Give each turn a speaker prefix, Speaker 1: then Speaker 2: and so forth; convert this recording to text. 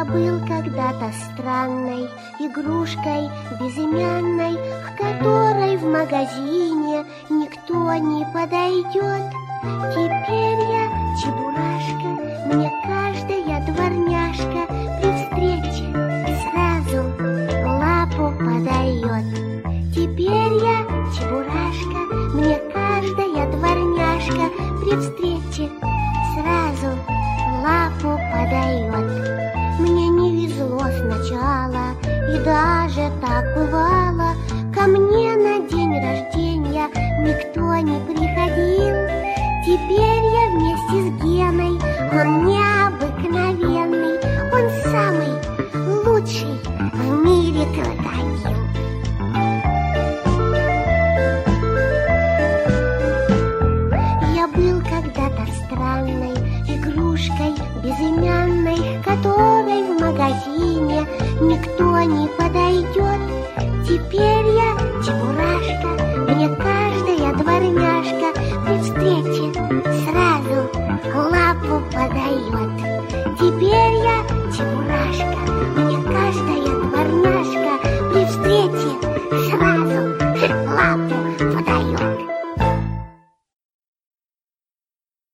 Speaker 1: Я был когда-то странной игрушкой безымянной, к которой в магазине никто не подойдет. Теперь я чебурашка, мне каждая дворняжка при встрече сразу лапу подает. Теперь я чебурашка, мне каждая дворняжка при встрече сразу лапу подает. Мне не везло сначала, и даже так бывало. Ко мне на день рождения никто не приходил. Теперь я вместе с Геной, он необыкновенный, он самый лучший в мире крокодил. Я был когда-то странной игрушкой безымянной, к которой в магазине никто не подойдет. Теперь я чебурашка,